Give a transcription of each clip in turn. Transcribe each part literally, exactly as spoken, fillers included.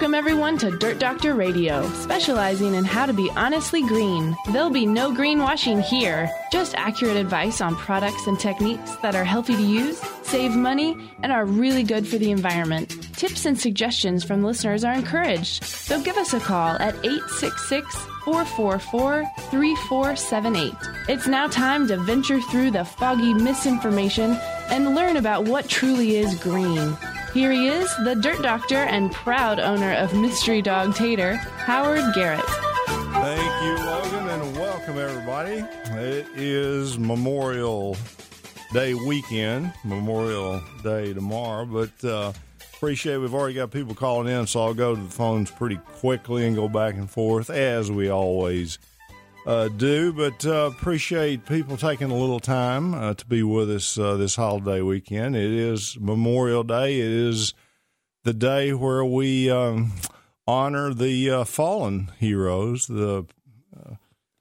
Welcome everyone to Dirt Doctor Radio, specializing in how to be honestly green. There'll be no greenwashing here, just accurate advice on products and techniques that are healthy to use, save money, and are really good for the environment. Tips and suggestions from listeners are encouraged, so give us a call at eight six six, four four four, three four seven eight. It's now time to venture through the foggy misinformation and learn about what truly is green. Here he is, the Dirt Doctor and proud owner of Mystery Dog Tater, Howard Garrett. Thank you, Logan, and welcome, everybody. It is Memorial Day weekend, Memorial Day tomorrow, but uh, appreciate we've already got people calling in, so I'll go to the phones pretty quickly and go back and forth, as we always Uh, do, but uh, appreciate people taking a little time uh, to be with us uh, this holiday weekend. It is Memorial Day. It is the day where we um, honor the uh, fallen heroes, the uh,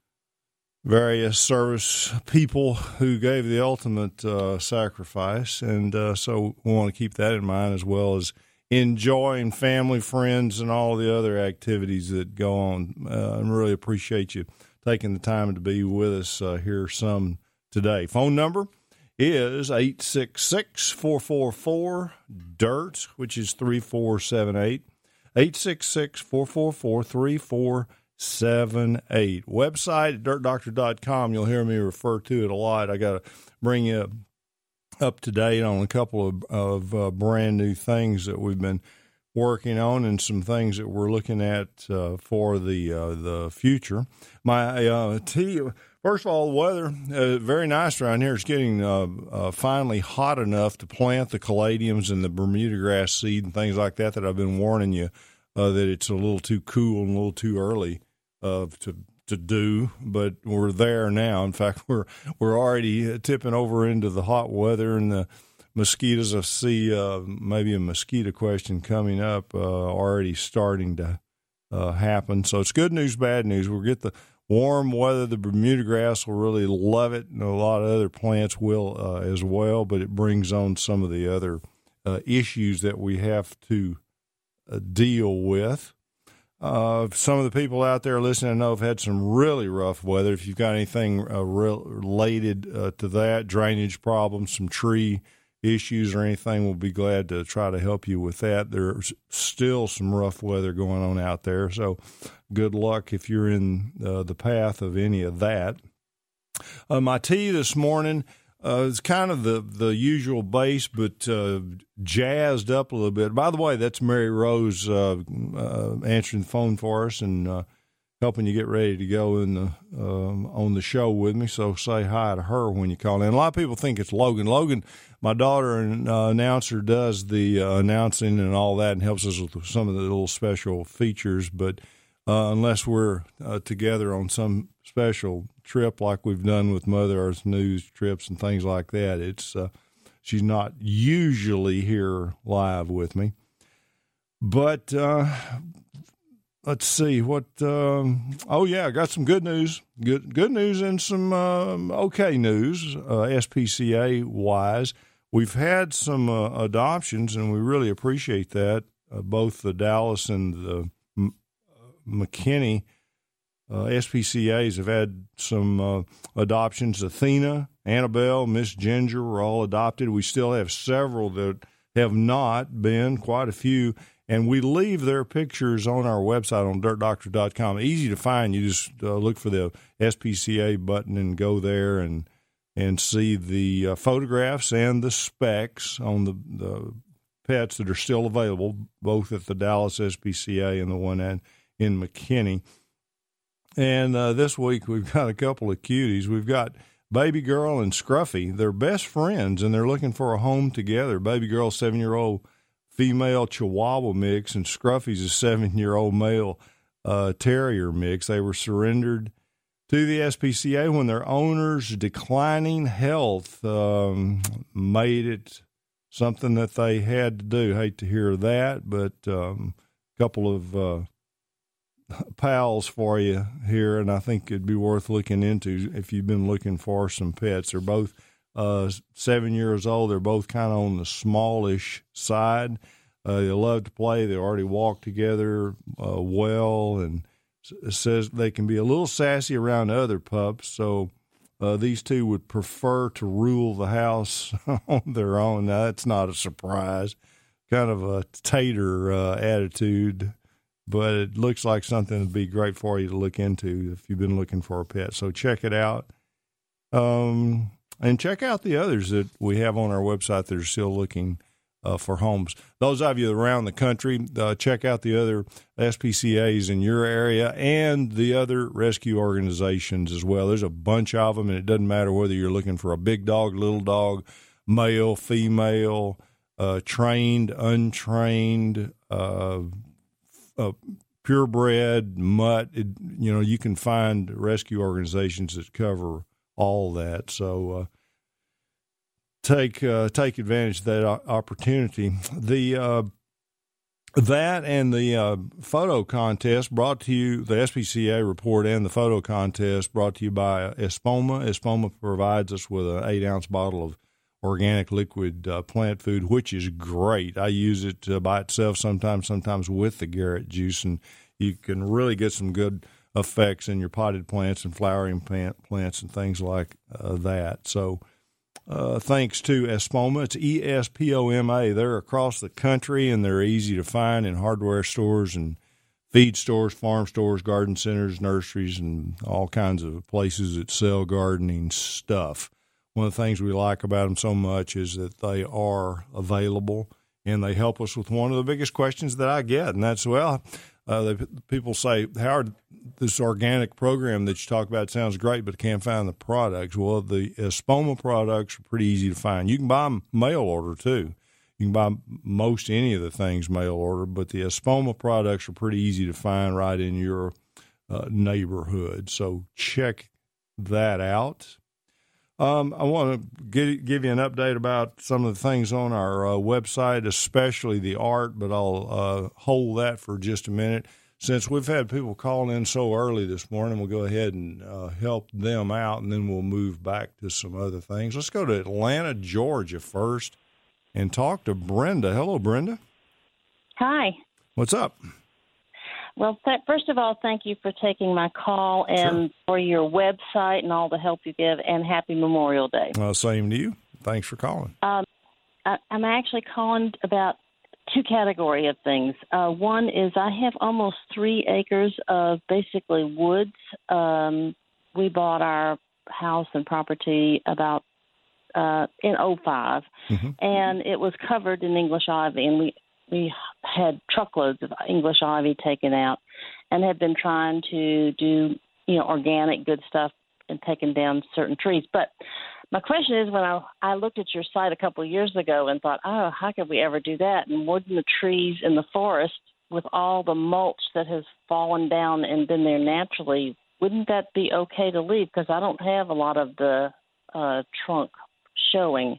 various service people who gave the ultimate uh, sacrifice. And uh, so we want to keep that in mind, as well as enjoying family, friends, and all the other activities that go on. Uh, and really appreciate you taking the time to be with us uh, here some today. Phone number is eight six six, four four four, D I R T, which is three four seven eight. eight six six, four four four, three four seven eight. Website at dirt doctor dot com. You'll hear me refer to it a lot. I got to bring you up to date on a couple of, of uh, brand new things that we've been working on, and some things that we're looking at uh, for the uh, the future. My uh, tea, first of all, the weather uh, very nice around here. It's getting uh, uh, finally hot enough to plant the caladiums and the Bermuda grass seed and things like that. That I've been warning you uh, that it's a little too cool and a little too early uh, to to do, but we're there now. In fact, we're we're already tipping over into the hot weather, and the mosquitoes. I see uh, maybe a mosquito question coming up uh, already starting to uh, happen. So it's good news, bad news. We'll get the warm weather. The Bermuda grass will really love it, and a lot of other plants will uh, as well, but it brings on some of the other uh, issues that we have to uh, deal with. Uh, some of the people out there listening, I know, have had some really rough weather. If you've got anything uh, re- related uh, to that, drainage problems, some tree issues or anything, we'll be glad to try to help you with that. There's still some rough weather going on out there, so good luck if you're in uh, the path of any of that. Uh, my tea this morning uh, is kind of the, the usual base, but uh, jazzed up a little bit. By the way, that's Mary Rose uh, uh, answering the phone for us and uh, helping you get ready to go in the um, on the show with me. So say hi to her when you call in. A lot of people think it's Logan. Logan, my daughter and uh, announcer, does the uh, announcing and all that and helps us with some of the little special features. But uh, unless we're uh, together on some special trip like we've done with Mother Earth News trips and things like that, it's uh, she's not usually here live with me. But uh, let's see what. Um, oh yeah, I got some good news. Good good news and some um, okay news. Uh, S P C A wise, we've had some uh, adoptions, and we really appreciate that. Uh, both the Dallas and the M- McKinney uh, S P C As have had some uh, adoptions. Athena, Annabelle, Miss Ginger were all adopted. We still have several that have not been, quite a few. And we leave their pictures on our website on dirt doctor dot com. Easy to find. You just uh, look for the S P C A button and go there and and see the uh, photographs and the specs on the, the pets that are still available, both at the Dallas S P C A and the one at, in McKinney. And uh, this week we've got a couple of cuties. We've got Baby Girl and Scruffy. They're best friends, and they're looking for a home together. Baby Girl, seven-year-old female Chihuahua mix, and Scruffy's a seven-year-old male uh, terrier mix. They were surrendered to the S P C A when their owner's declining health um, made it something that they had to do. Hate to hear that, but um, a couple of uh, pals for you here, and I think it'd be worth looking into if you've been looking for some pets. They're both uh, seven years old. They're both kind of on the smallish side. Uh, they love to play. They already walk together uh, well, and it says they can be a little sassy around other pups. So uh, these two would prefer to rule the house on their own. Now, that's not a surprise. Kind of a tater uh, attitude, but it looks like something that'd be great for you to look into if you've been looking for a pet. So check it out. Um, and check out the others that we have on our website that are still looking uh, for homes. Those of you around the country, uh, check out the other S P C As in your area and the other rescue organizations as well. There's a bunch of them, and it doesn't matter whether you're looking for a big dog, little dog, male, female, uh, trained, untrained, uh, uh, purebred, mutt. It, you know, you can find rescue organizations that cover all that. So uh, take uh, take advantage of that opportunity. The uh, that and the uh, photo contest brought to you, the S P C A report and the photo contest brought to you by Espoma. Espoma provides us with an eight ounce bottle of organic liquid uh, plant food, which is great. I use it uh, by itself sometimes, sometimes with the Garrett juice, and you can really get some good effects in your potted plants and flowering plant plants and things like uh, that. So uh, thanks to Espoma. It's E S P O M A. They're across the country, and they're easy to find in hardware stores and feed stores, farm stores, garden centers, nurseries, and all kinds of places that sell gardening stuff. One of the things we like about them so much is that they are available, and they help us with one of the biggest questions that I get, and that's, well, uh, they, people say, Howard, this organic program that you talk about sounds great, but I can't find the products. Well, the Espoma products are pretty easy to find. You can buy them mail order, too. You can buy most any of the things mail order, but the Espoma products are pretty easy to find right in your uh, neighborhood. So check that out. Um, I want to give, give you an update about some of the things on our uh, website, especially the art, but I'll uh, hold that for just a minute. Since we've had people calling in so early this morning, we'll go ahead and uh, help them out, and then we'll move back to some other things. Let's go to Atlanta, Georgia first and talk to Brenda. Hello, Brenda. Hi. What's up? Well, th- first of all, thank you for taking my call and Sure. for your website and all the help you give, and happy Memorial Day. Uh, same to you. Thanks for calling. Um, I, I'm actually calling about two category of things. Uh, one is I have almost three acres of basically woods. Um, we bought our house and property about uh, in oh five, mm-hmm. and it was covered in English ivy, and we we had truckloads of English ivy taken out and had been trying to do, you know, organic good stuff and taking down certain trees. But my question is, when I, I looked at your site a couple of years ago and thought, oh, how could we ever do that? And wouldn't the trees in the forest, with all the mulch that has fallen down and been there naturally, wouldn't that be okay to leave? Because I don't have a lot of the uh, trunk showing.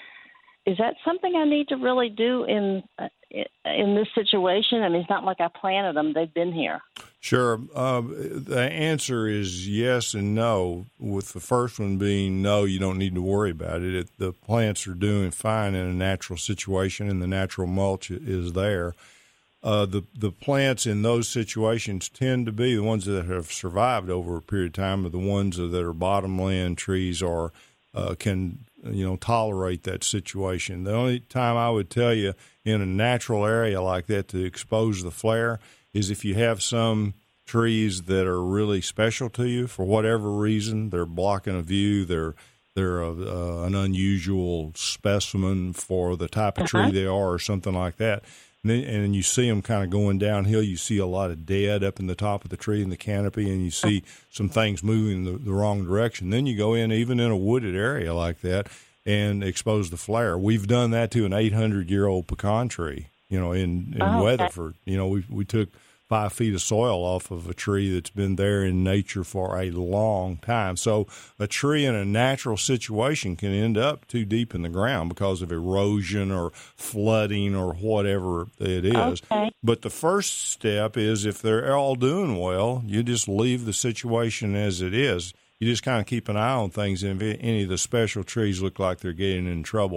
Is that something I need to really do in uh, in this situation? I mean, it's not like I planted them. They've been here. Sure. Uh, the answer is yes and no, with the first one being no, you don't need to worry about it. it. The plants are doing fine in a natural situation, and the natural mulch is there. Uh, the, the plants in those situations tend to be the ones that have survived over a period of time, are the ones that are bottomland trees or uh, can you know, tolerate that situation. The only time I would tell you in a natural area like that to expose the flare is if you have some trees that are really special to you for whatever reason. They're blocking a view. They're they're a, uh, an unusual specimen for the type of uh-huh. tree they are, or something like that. And then, and you see them kind of going downhill. You see a lot of dead up in the top of the tree in the canopy, and you see some things moving the, the wrong direction. Then you go in, even in a wooded area like that, and expose the flare. We've done that to an eight hundred year old pecan tree, you know, in, in oh, Weatherford. Okay. You know, we we took five feet of soil off of a tree that's been there in nature for a long time. So a tree in a natural situation can end up too deep in the ground because of erosion or flooding or whatever it is. Okay. But the first step is, if they're all doing well, you just leave the situation as it is. You just kind of keep an eye on things, and if any of the special trees look like they're getting in trouble,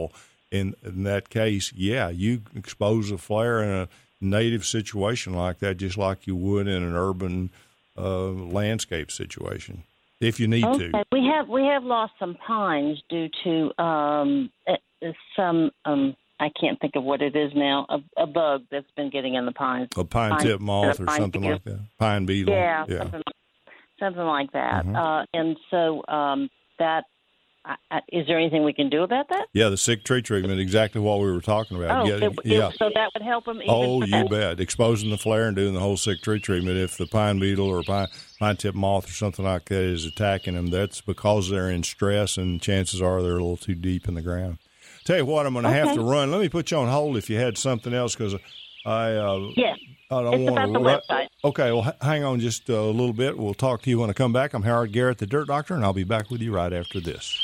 in, in that case, yeah, you expose a flare in a native situation like that, just like you would in an urban uh, landscape situation, if you need okay. to. We have we have lost some pines due to um, some. Um, I can't think of what it is now. A, a bug that's been getting in the pines. A pine, pine tip moth or something beetle. like that. Pine beetle. Yeah, yeah. something, something like that. Mm-hmm. Uh, and so um, that I, I, is there anything we can do about that? Yeah, the sick tree treatment, exactly what we were talking about. Oh, yeah, it, yeah. It, so that would help them. Even oh, you that? bet. Exposing the flare and doing the whole sick tree treatment. If the pine beetle or pine pine tip moth or something like that is attacking them, that's because they're in stress, and chances are they're a little too deep in the ground. Tell you what, I'm going to okay. have to run. Let me put you on hold if you had something else, because I uh, yes, I don't it's want about to. the Ru- website. Okay, well, h- hang on just a little bit. We'll talk to you when I come back. I'm Howard Garrett, the Dirt Doctor, and I'll be back with you right after this.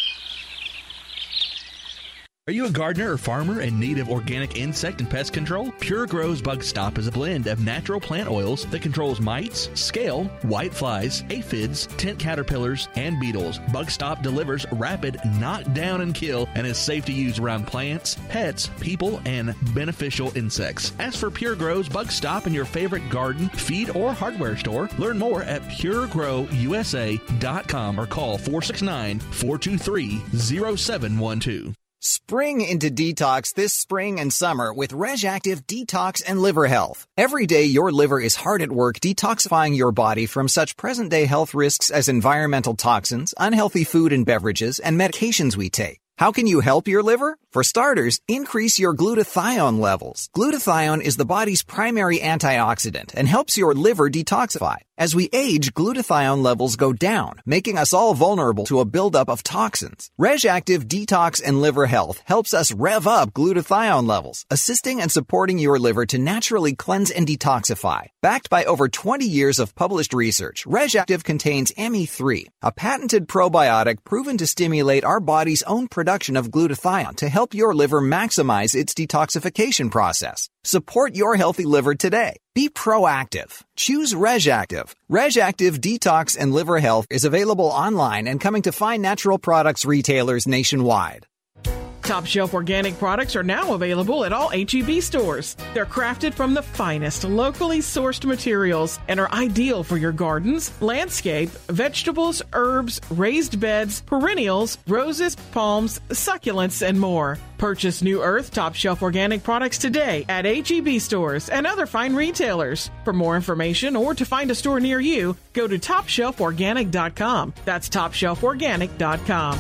Are you a gardener or farmer in need of organic insect and pest control? Pure Grow's Bug Stop is a blend of natural plant oils that controls mites, scale, white flies, aphids, tent caterpillars, and beetles. Bug Stop delivers rapid knockdown and kill and is safe to use around plants, pets, people, and beneficial insects. Ask for Pure Grow's Bug Stop in your favorite garden, feed, or hardware store. Learn more at pure grow u s a dot com or call four six nine, four two three, zero seven one two. Spring into detox this spring and summer with RegActive Detox and Liver Health. Every day your liver is hard at work detoxifying your body from such present-day health risks as environmental toxins, unhealthy food and beverages, and medications we take. How can you help your liver? For starters, increase your glutathione levels. Glutathione is the body's primary antioxidant and helps your liver detoxify. As we age, glutathione levels go down, making us all vulnerable to a buildup of toxins. RegActive Detox and Liver Health helps us rev up glutathione levels, assisting and supporting your liver to naturally cleanse and detoxify. Backed by over twenty years of published research, RegActive contains M E three, a patented probiotic proven to stimulate our body's own production of glutathione to help your liver maximize its detoxification process. Support your healthy liver today. Be proactive. Choose RegActive. RegActive Detox and Liver Health is available online and coming to fine natural products retailers nationwide. Top Shelf Organic products are now available at all H E B stores. They're crafted from the finest, locally sourced materials and are ideal for your gardens, landscape, vegetables, herbs, raised beds, perennials, roses, palms, succulents, and more. Purchase New Earth Top Shelf Organic products today at H E B stores and other fine retailers. For more information or to find a store near you, go to top shelf organic dot com. That's top shelf organic dot com.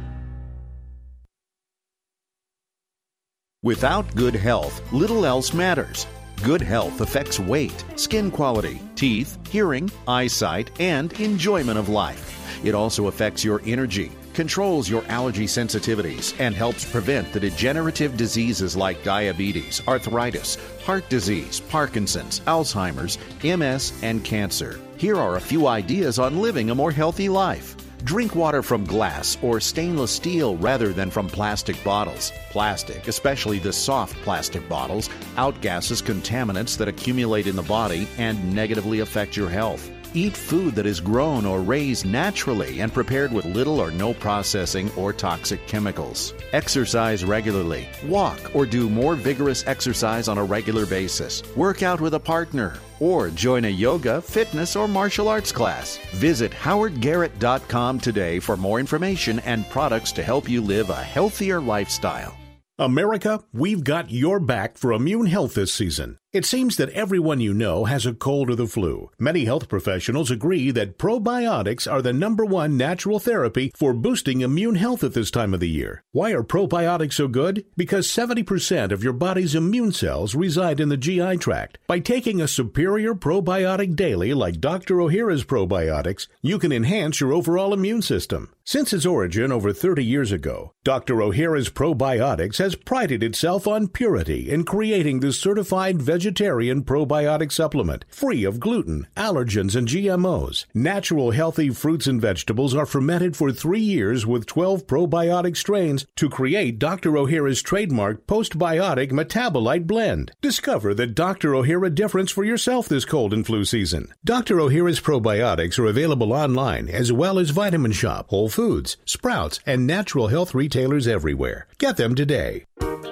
Without good health, little else matters. Good health affects weight, skin quality, teeth, hearing, eyesight, and enjoyment of life. It also affects your energy, controls your allergy sensitivities, and helps prevent the degenerative diseases like diabetes, arthritis, heart disease, Parkinson's, Alzheimer's, M S, and cancer. Here are a few ideas on living a more healthy life. Drink water from glass or stainless steel rather than from plastic bottles. Plastic, especially the soft plastic bottles, outgasses contaminants that accumulate in the body and negatively affect your health. Eat food that is grown or raised naturally and prepared with little or no processing or toxic chemicals. Exercise regularly. Walk or do more vigorous exercise on a regular basis. Work out with a partner. Or join a yoga, fitness, or martial arts class. Visit howard garrett dot com today for more information and products to help you live a healthier lifestyle. America, we've got your back for immune health this season. It seems that everyone you know has a cold or the flu. Many health professionals agree that probiotics are the number one natural therapy for boosting immune health at this time of the year. Why are probiotics so good? Because seventy percent of your body's immune cells reside in the G I tract. By taking a superior probiotic daily like Doctor Ohhira's probiotics, you can enhance your overall immune system. Since its origin over thirty years ago, Doctor Ohhira's probiotics has prided itself on purity in creating the certified vegetarian Vegetarian probiotic supplement, free of gluten, allergens, and G M Os. Natural, healthy fruits and vegetables are fermented for three years with twelve probiotic strains to create Doctor Ohhira's trademark postbiotic metabolite blend. Discover the Doctor Ohhira difference for yourself this cold and flu season. Doctor Ohhira's probiotics are available online as well as Vitamin Shop, Whole Foods, Sprouts, and natural health retailers everywhere. Get them today.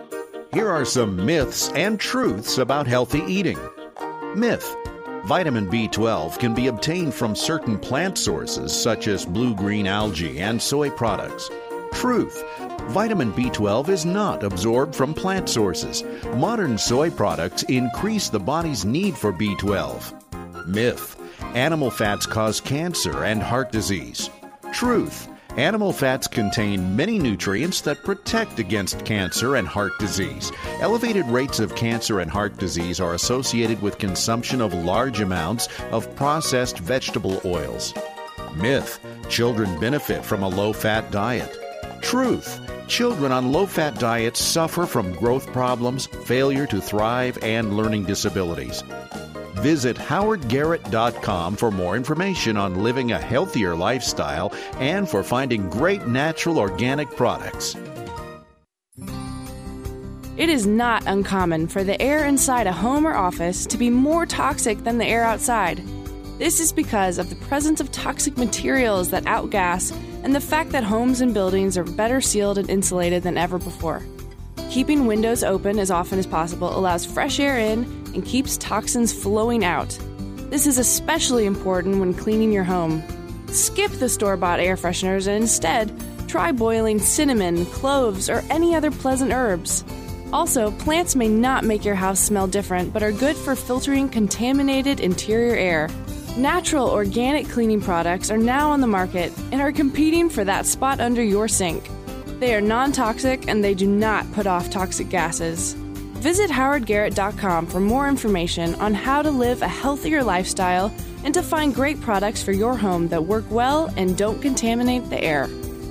Here are some myths and truths about healthy eating. Myth: vitamin B twelve can be obtained from certain plant sources such as blue-green algae and soy products. Truth: vitamin B twelve is not absorbed from plant sources. Modern soy products increase the body's need for B twelve. Myth: animal fats cause cancer and heart disease. Truth: animal fats contain many nutrients that protect against cancer and heart disease. Elevated rates of cancer and heart disease are associated with consumption of large amounts of processed vegetable oils. Myth: children benefit from a low-fat diet. Truth: children on low-fat diets suffer from growth problems, failure to thrive, and learning disabilities. Visit howard garrett dot com for more information on living a healthier lifestyle and for finding great natural organic products. It is not uncommon for the air inside a home or office to be more toxic than the air outside. This is because of the presence of toxic materials that outgas and the fact that homes and buildings are better sealed and insulated than ever before. Keeping windows open as often as possible allows fresh air in and keeps toxins flowing out. This is especially important when cleaning your home. Skip the store-bought air fresheners and instead try boiling cinnamon, cloves, or any other pleasant herbs. Also, plants may not make your house smell different, but are good for filtering contaminated interior air. Natural organic cleaning products are now on the market and are competing for that spot under your sink. They are non-toxic and they do not put off toxic gases. Visit howard garrett dot com for more information on how to live a healthier lifestyle and to find great products for your home that work well and don't contaminate the air.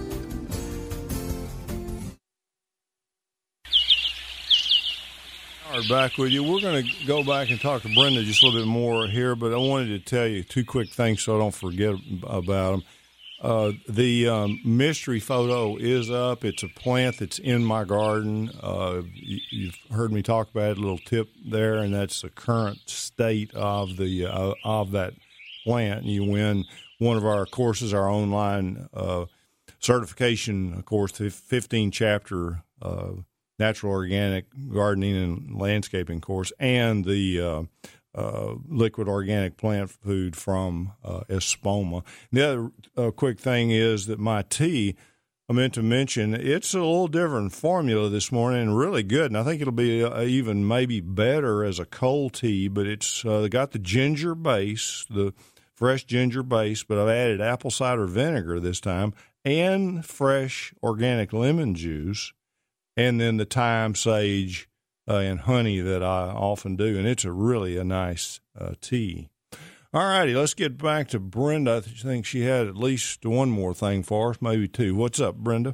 All right, back with you. We're going to go back and talk to Brenda just a little bit more here, but I wanted to tell you two quick things so I don't forget about them. Uh, the um, mystery photo is up. It's a plant that's in my garden. Uh, you, you've heard me talk about it, a little tip there, and that's the current state of the uh, of that plant. You win one of our courses, our online uh, certification course, fifteen chapter uh, natural organic gardening and landscaping course, and the uh, Uh, liquid organic plant food from uh, Espoma. The other uh, quick thing is that my tea, I meant to mention, it's a little different formula this morning and really good. And I think it'll be uh, even maybe better as a cold tea, but it's uh, got the ginger base, the fresh ginger base, but I've added apple cider vinegar this time and fresh organic lemon juice, and then the thyme, sage, Uh, and honey that I often do, and it's a really a nice uh, tea. All righty, let's get back to Brenda. I think she had at least one more thing for us, maybe two. What's up, Brenda?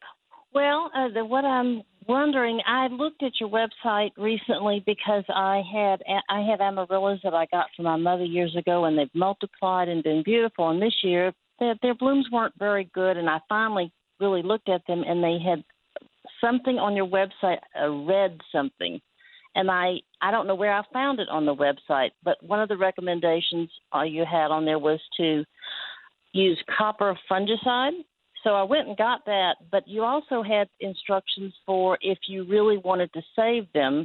Well, uh, the, what I'm wondering, I looked at your website recently because I had I have amaryllis that I got from my mother years ago, and they've multiplied and been beautiful. And this year, their, their blooms weren't very good, and I finally really looked at them, and they had something on your website, uh, read something, and I, I don't know where I found it on the website, but one of the recommendations uh, you had on there was to use copper fungicide. So I went and got that, but you also had instructions for if you really wanted to save them,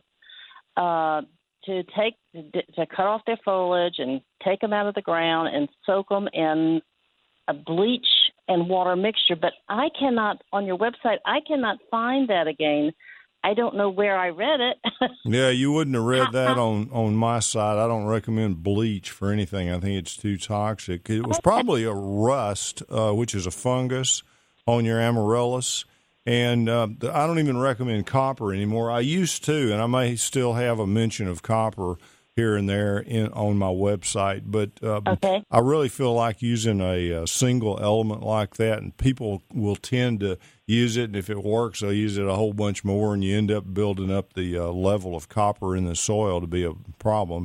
uh, to take to cut off their foliage and take them out of the ground and soak them in a bleach and water mixture, but I cannot, on your website, I cannot find that again. I don't know where I read it. Yeah, you wouldn't have read that on, on my site. I don't recommend bleach for anything. I think it's too toxic. It was probably a rust, uh, which is a fungus, on your amaryllis, and uh, I don't even recommend copper anymore. I used to, and I may still have a mention of copper here and there in on my website, but uh, okay. I really feel like using a, a single element like that, and people will tend to use it, and if it works, they'll use it a whole bunch more, and you end up building up the uh, level of copper in the soil to be a problem.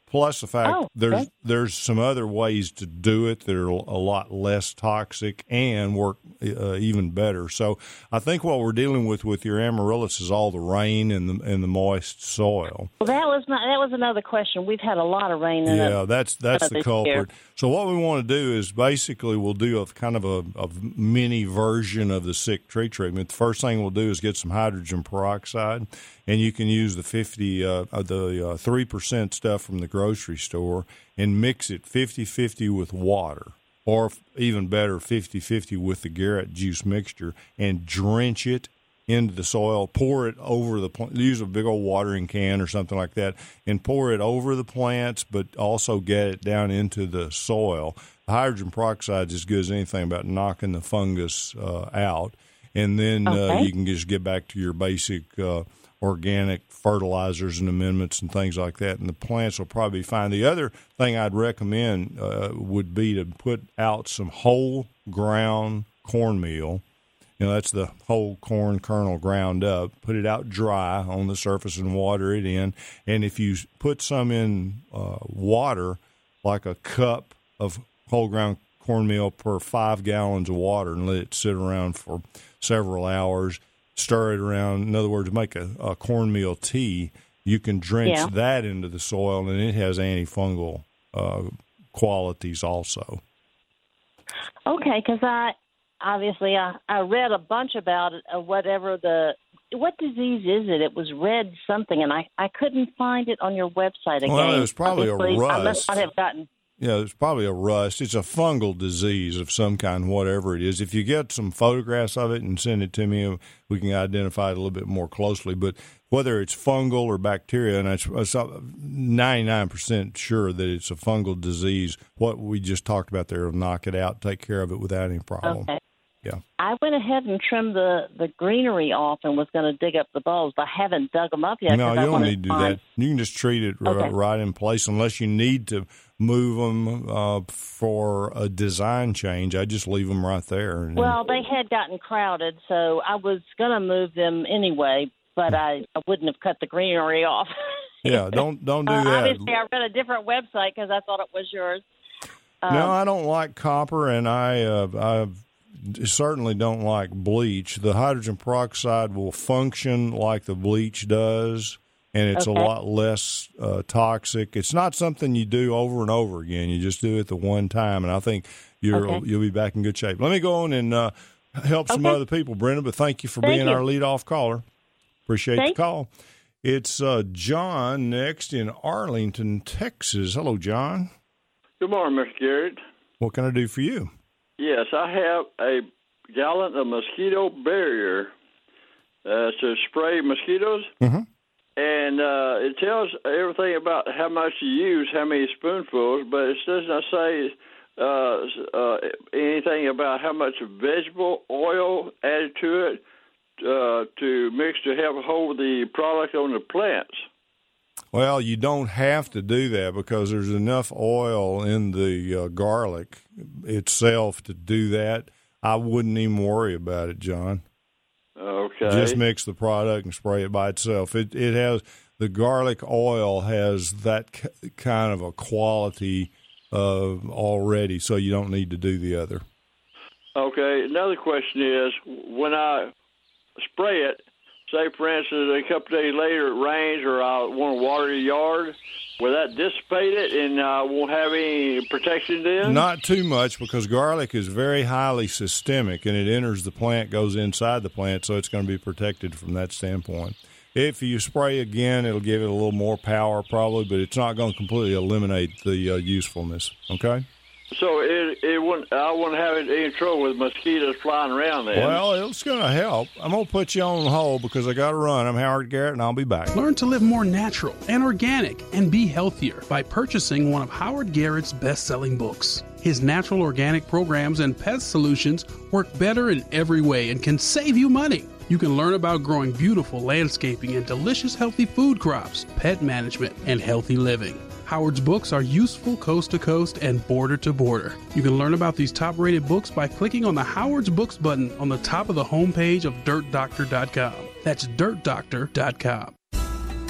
Plus the fact Oh, there's okay. there's some other ways to do it that are a lot less toxic and work uh, even better. So I think what we're dealing with with your amaryllis is all the rain and the and the moist soil. Well, that was not, that was another question. We've had a lot of rain in it. Yeah, that's that's the this culprit. year. So what we want to do is basically we'll do a kind of a, a mini version of the sick tree treatment. The first thing we'll do is get some hydrogen peroxide, and you can use the fifty uh, the uh, three percent stuff from the grocery store and mix it fifty-fifty with water, or even better, fifty-fifty with the Garrett juice mixture, and drench it into the soil. Pour it over the plant. Use a big old watering can or something like that, and pour it over the plants, but also get it down into the soil. The hydrogen peroxide is as good as anything about knocking the fungus uh, out, and then Okay. uh, you can just get back to your basic uh, organic fertilizers and amendments and things like that, and the plants will probably be fine. The other thing I'd recommend uh, would be to put out some whole ground cornmeal. You know, that's the whole corn kernel ground up. Put it out dry on the surface and water it in. And if you put some in uh, water, like a cup of whole ground cornmeal per five gallons of water, and let it sit around for several hours, stir it around. In other words, make a, a cornmeal tea. You can drench Yeah. that into the soil, and it has antifungal uh, qualities also. Okay, because I obviously I, I read a bunch about it, uh, whatever the what disease is it? It was red something, and I, I couldn't find it on your website again. Well, it was probably a Obviously, I must rust. not have gotten. Yeah, it's probably a rust. It's a fungal disease of some kind, whatever it is. If you get some photographs of it and send it to me, we can identify it a little bit more closely. But whether it's fungal or bacteria, and I'm ninety-nine percent sure that it's a fungal disease, what we just talked about there will knock it out, take care of it without any problem. Okay. Yeah. I went ahead and trimmed the, the greenery off and was going to dig up the bulbs. I haven't dug them up yet. No, 'cause you I don't wanted need to do find- that. You can just treat it r- Okay. right in place unless you need to move them uh, for a design change. I just leave them right there. And, Well, they had gotten crowded, so I was going to move them anyway, but I, I wouldn't have cut the greenery off. yeah, don't don't do Uh, that. obviously, I read a different website because I thought it was yours. Um, No, I don't like copper, and I uh, I certainly don't like bleach. The hydrogen peroxide will function like the bleach does, and it's Okay. a lot less uh, toxic. It's not something you do over and over again. You just do it the one time, and I think you're, Okay. you'll be back in good shape. Let me go on and uh, help some Okay. other people, Brenda, but thank you for Thank being you. our lead-off caller. Appreciate Thank- the call. It's uh, John next in Arlington, Texas. Hello, John. Good morning, Mister Garrett. What can I do for you? Yes, I have a gallon of mosquito barrier uh, to spray mosquitoes, Mm-hmm. and uh, it tells everything about how much you use, how many spoonfuls, but it does not say uh, uh, anything about how much vegetable oil added to it uh, to mix to help hold the product on the plants. Well, you don't have to do that because there's enough oil in the uh, garlic itself to do that. I wouldn't even worry about it, John. Okay. Just mix the product and spray it by itself. It it has the garlic oil has that k- kind of a quality uh, already, so you don't need to do the other. Okay. Another question is, when I spray it, say, for instance, a couple days later it rains or I want to water the yard, will that dissipate it and I won't have any protection then? Not too much because garlic is very highly systemic and it enters the plant, goes inside the plant, so it's going to be protected from that standpoint. If you spray again, it'll give it a little more power probably, but it's not going to completely eliminate the uh, usefulness, okay? So it it wouldn't, I wouldn't have any trouble with mosquitoes flying around then. Well, it's going to help. I'm going to put you on hold because I got to run. I'm Howard Garrett, and I'll be back. Learn to live more natural and organic and be healthier by purchasing one of Howard Garrett's best-selling books. His natural organic programs and pest solutions work better in every way and can save you money. You can learn about growing beautiful landscaping and delicious healthy food crops, pet management, and healthy living. Howard's books are useful coast to coast and border to border. You can learn about these top-rated books by clicking on the Howard's Books button on the top of the homepage of dirt doctor dot com. That's dirt doctor dot com.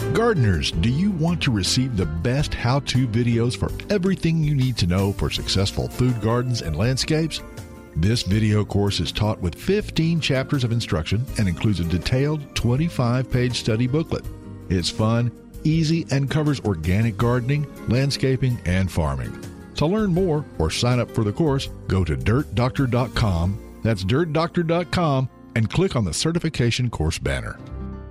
Gardeners, do you want to receive the best how-to videos for everything you need to know for successful food gardens and landscapes? This video course is taught with fifteen chapters of instruction and includes a detailed twenty-five page study booklet. It's fun, easy, and covers organic gardening, landscaping, and farming. To learn more or sign up for the course, go to dirt doctor dot com. That's dirt doctor dot com and click on the certification course banner.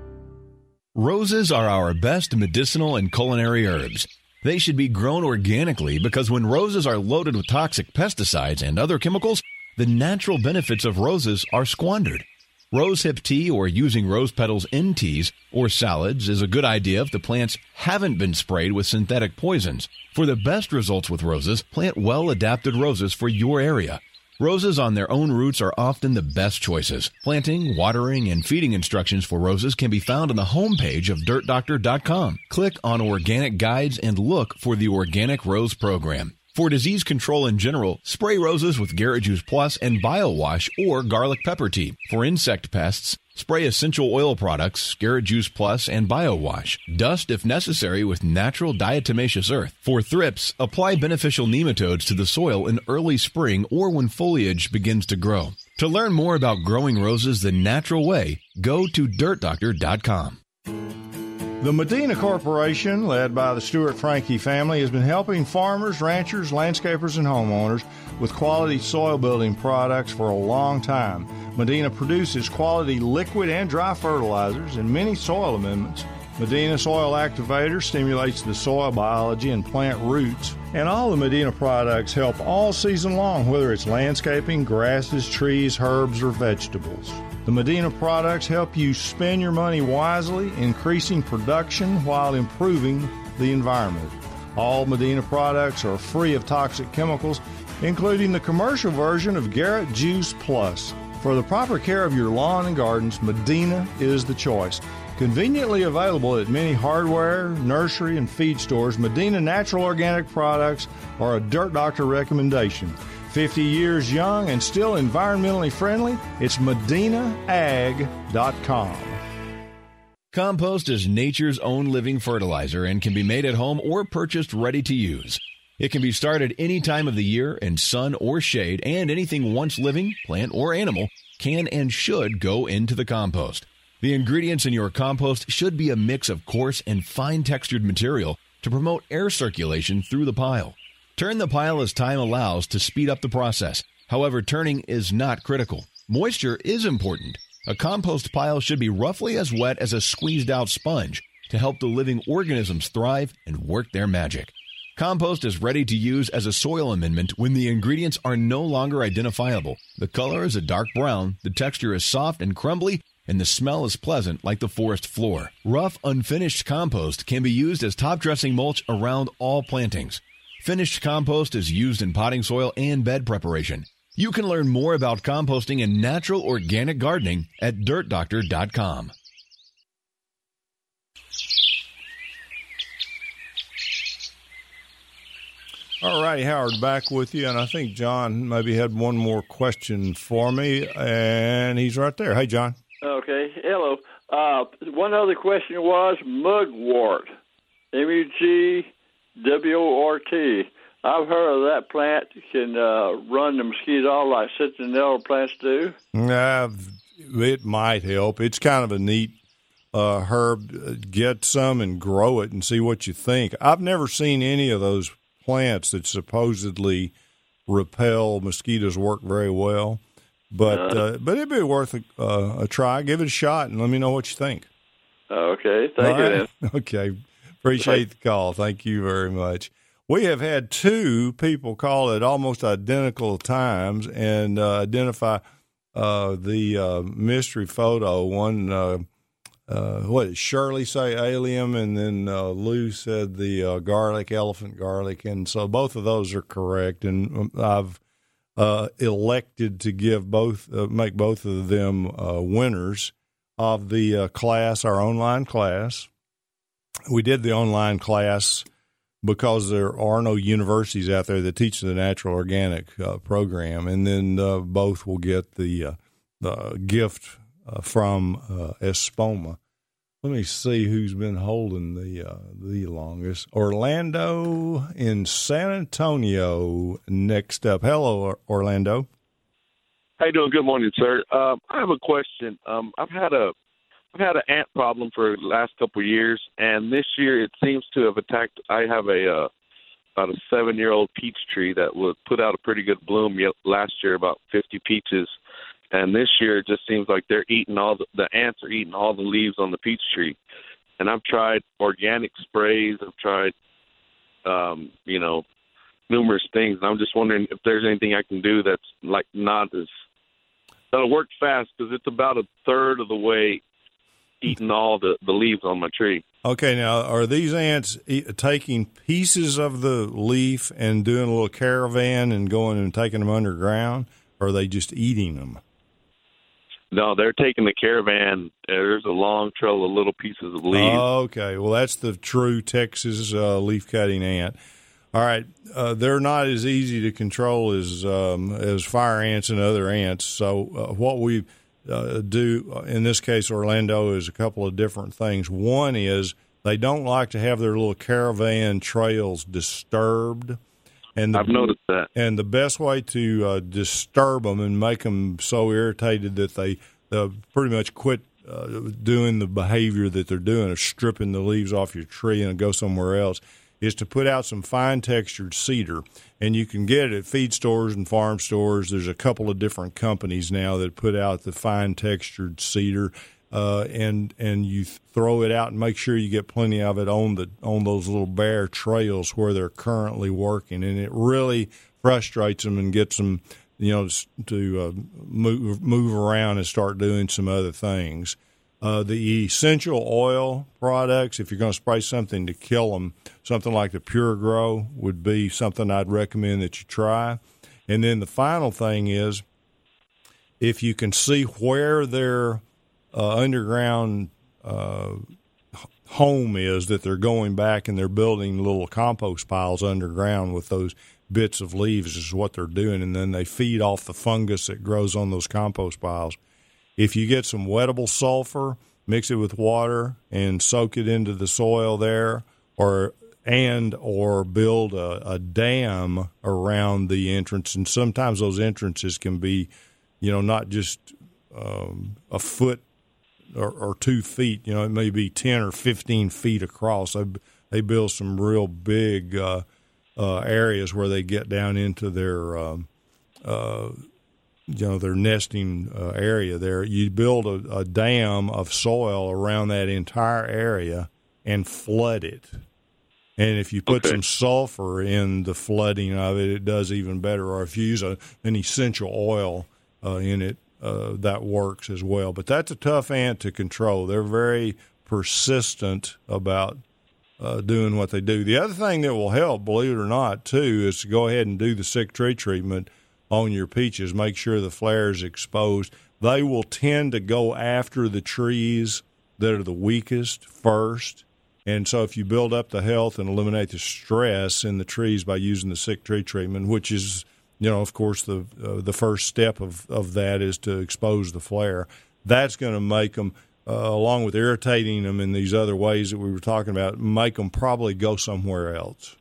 Roses are our best medicinal and culinary herbs. They should be grown organically because when roses are loaded with toxic pesticides and other chemicals, the natural benefits of roses are squandered. Rosehip tea or using rose petals in teas or salads is a good idea if the plants haven't been sprayed with synthetic poisons. For the best results with roses, plant well-adapted roses for your area. Roses on their own roots are often the best choices. Planting, watering, and feeding instructions for roses can be found on the homepage of dirt doctor dot com. Click on Organic Guides and look for the Organic Rose Program. For disease control in general, spray roses with Garrett Juice Plus and BioWash or garlic pepper tea. For insect pests, spray essential oil products, Garrett Juice Plus, and BioWash. Dust if necessary with natural diatomaceous earth. For thrips, apply beneficial nematodes to the soil in early spring or when foliage begins to grow. To learn more about growing roses the natural way, go to dirt doctor dot com. The Medina Corporation, led by the Stewart Franke family, has been helping farmers, ranchers, landscapers, and homeowners with quality soil building products for a long time. Medina produces quality liquid and dry fertilizers and many soil amendments. Medina Soil Activator stimulates the soil biology and plant roots. And all the Medina products help all season long, whether it's landscaping, grasses, trees, herbs, or vegetables. The Medina products help you spend your money wisely, increasing production while improving the environment. All Medina products are free of toxic chemicals, including the commercial version of Garrett Juice Plus. For the proper care of your lawn and gardens, Medina is the choice. Conveniently available at many hardware, nursery, and feed stores, Medina Natural Organic products are a Dirt Doctor recommendation. fifty years young and still environmentally friendly, it's medina ag dot com. Compost is nature's own living fertilizer and can be made at home or purchased ready to use. It can be started any time of the year in sun or shade, and anything once living, plant or animal, can and should go into the compost. The ingredients in your compost should be a mix of coarse and fine-textured material to promote air circulation through the pile. Turn the pile as time allows to speed up the process. However, turning is not critical. Moisture is important. A compost pile should be roughly as wet as a squeezed-out sponge to help the living organisms thrive and work their magic. Compost is ready to use as a soil amendment when the ingredients are no longer identifiable. The color is a dark brown, the texture is soft and crumbly, and the smell is pleasant like the forest floor. Rough, unfinished compost can be used as top-dressing mulch around all plantings. Finished compost is used in potting soil and bed preparation. You can learn more about composting and natural organic gardening at dirt doctor dot com. All right, Howard, back with you, and I think John maybe had one more question for me, and he's right there. Hey, John. Okay, hello. Uh, one other question was mugwort, M U G W O R T. I've heard of that plant can uh, run the mosquitoes off like citronella plants do. Uh, it might help. It's kind of a neat uh, herb. Get some and grow it and see what you think. I've never seen any of those plants that supposedly repel mosquitoes work very well. But uh, but it'd be worth a, uh, a try. Give it a shot and let me know what you think. Okay, thank All you. right. Okay, appreciate the call. Thank you very much. We have had two people call at almost identical times and uh, identify uh, the uh, mystery photo. One, uh, uh, what did Shirley say, allium, and then uh, Lou said the uh, garlic, elephant garlic. And so both of those are correct. And I've Uh, elected to give both, uh, make both of them uh, winners of the uh, class, our online class. We did the online class because there are no universities out there that teach the natural organic uh, program, and then uh, both will get the uh, the gift uh, from uh, Espoma Let me see who's been holding the uh, the longest. Orlando in San Antonio next up. Hello, Orlando. How you doing? Good morning, sir. Um, I have a question. Um, I've had a I've had an ant problem for the last couple of years, and this year it seems to have attacked. I have a uh, about a seven-year-old peach tree that would put out a pretty good bloom last year, about fifty peaches. And this year, it just seems like they're eating all the, the ants are eating all the leaves on the peach tree. And I've tried organic sprays. I've tried, um, you know, numerous things. And I'm just wondering if there's anything I can do that's like not as that'll work fast, because it's about a third of the way eating all the, the leaves on my tree. Okay, now are these ants eat, taking pieces of the leaf and doing a little caravan and going and taking them underground, or are they just eating them? No, they're taking the caravan. There's a long trail of little pieces of leaves. Okay, well, that's the true Texas uh, leaf-cutting ant. All right, uh, they're not as easy to control as um, as fire ants and other ants. So uh, what we uh, do, in this case, Orlando, is a couple of different things. One is they don't like to have their little caravan trails disturbed. And the, I've noticed that. And the best way to uh, disturb them and make them so irritated that they uh, pretty much quit uh, doing the behavior that they're doing of stripping the leaves off your tree and go somewhere else is to put out some fine-textured cedar. And you can get it at feed stores and farm stores. There's a couple of different companies now that put out the fine-textured cedar. Uh, and and you throw it out and make sure you get plenty of it on the on those little bare trails where they're currently working, and it really frustrates them and gets them, you know, to uh, move move around and start doing some other things. Uh, the essential oil products, if you're going to spray something to kill them, something like the Pure Grow would be something I'd recommend that you try. And then the final thing is, if you can see where they're Uh, underground uh, home is, that they're going back and they're building little compost piles underground with those bits of leaves is what they're doing, and then they feed off the fungus that grows on those compost piles. If you get some wettable sulfur, mix it with water and soak it into the soil there, or and or build a, a dam around the entrance. And sometimes those entrances can be, you know, not just um, a foot Or, or two feet, you know, it may be ten or fifteen feet across. They, they build some real big uh, uh, areas where they get down into their, um, uh, you know, their nesting uh, area there. You build a, a dam of soil around that entire area and flood it. And if you put okay. some sulfur in the flooding of it, it does even better. Or if you use a, an essential oil uh, in it, Uh, that works as well. But that's a tough ant to control. They're very persistent about uh, doing what they do. The other thing that will help, believe it or not, too, is to go ahead and do the sick tree treatment on your peaches. Make sure the flare is exposed. They will tend to go after the trees that are the weakest first. And so if you build up the health and eliminate the stress in the trees by using the sick tree treatment, which is, you know, of course, the uh, the first step of, of that is to expose the flare. That's going to make them, uh, along with irritating them in these other ways that we were talking about, make them probably go somewhere else.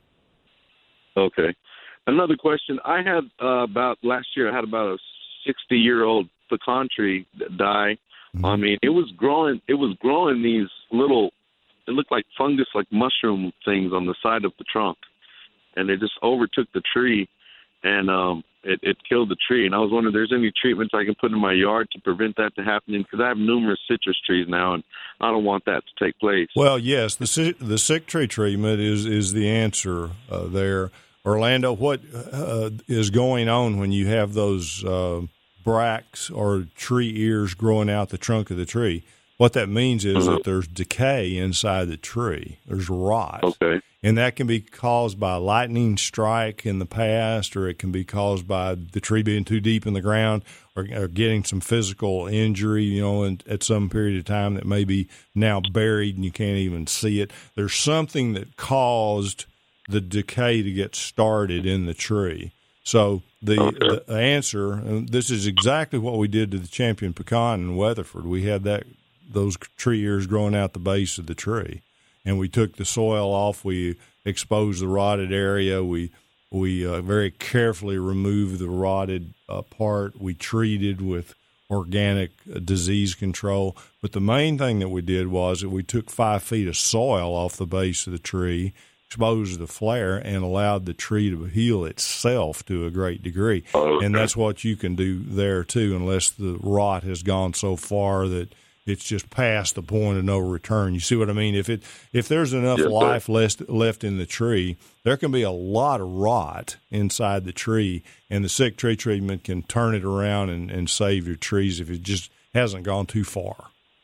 Okay. Another question. I had uh, about last year, I had about a sixty-year-old pecan tree die. Mm-hmm. I mean, it was growing. It was growing these little, it looked like fungus, like mushroom things on the side of the trunk, and it just overtook the tree. And um, it, it killed the tree. And I was wondering if there's any treatments I can put in my yard to prevent that to happening, because I have numerous citrus trees now, and I don't want that to take place. Well, yes, the the sick tree treatment is, is the answer uh, there. Orlando, what uh, is going on when you have those uh, bracts or tree ears growing out the trunk of the tree? What that means is mm-hmm. that there's decay inside the tree. There's rot. Okay. And that can be caused by a lightning strike in the past, or it can be caused by the tree being too deep in the ground, or, or getting some physical injury, you know, in, at some period of time that may be now buried and you can't even see it. There's something that caused the decay to get started in the tree. So the, okay. the answer, and this is exactly what we did to the champion pecan in Weatherford. We had that those tree ears growing out the base of the tree. And we took the soil off. We exposed the rotted area. We we uh, very carefully removed the rotted uh, part. We treated with organic uh, disease control. But the main thing that we did was that we took five feet of soil off the base of the tree, exposed the flare, and allowed the tree to heal itself to a great degree. Okay. And that's what you can do there, too, unless the rot has gone so far that it's just past the point of no return. You see what I mean? If it if there's enough yes, life left, left in the tree, there can be a lot of rot inside the tree, and the sick tree treatment can turn it around and, and save your trees if it just hasn't gone too far.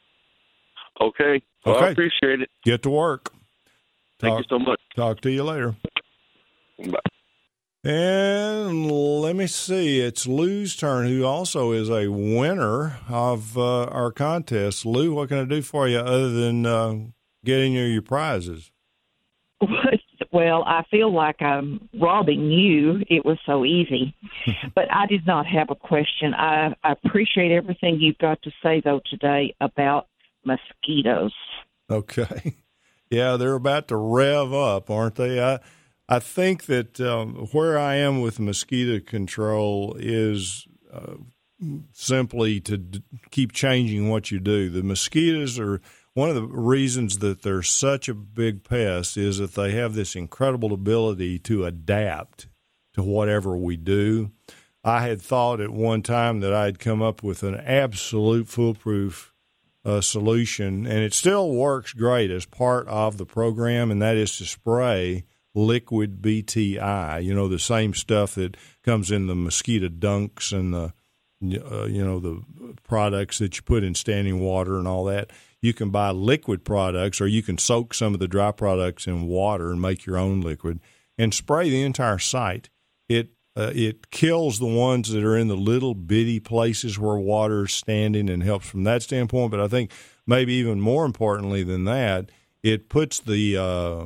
Okay. Well, okay. I appreciate it. Get to work. Thank Talk, you so much. Talk to you later. Bye. And let me see, it's Lou's turn, who also is a winner of uh, our contest. Lou, what can I do for you other than uh, getting you your prizes? Well, I feel like I'm robbing you. It was so easy. But I did not have a question. I, I appreciate everything you've got to say, though, today about mosquitoes. Okay. Yeah, they're about to rev up, aren't they? I I think that um, where I am with mosquito control is uh, simply to d- keep changing what you do. The mosquitoes are one of the reasons that they're such a big pest is that they have this incredible ability to adapt to whatever we do. I had thought at one time that I'd come up with an absolute foolproof uh, solution, and it still works great as part of the program, and that is to spray liquid B T I, you know, the same stuff that comes in the mosquito dunks and the, uh, you know, the products that you put in standing water and all that. You can buy liquid products, or you can soak some of the dry products in water and make your own liquid and spray the entire site. It uh, it kills the ones that are in the little bitty places where water is standing and helps from that standpoint. But I think maybe even more importantly than that, it puts the uh,